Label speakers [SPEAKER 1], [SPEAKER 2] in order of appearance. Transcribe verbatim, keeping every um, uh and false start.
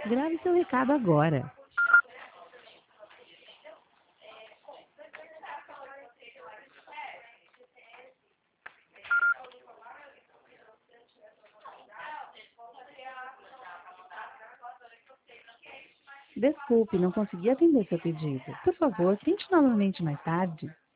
[SPEAKER 1] Grave seu recado agora. Desculpe, não consegui atender seu pedido. Por favor, tente novamente mais tarde.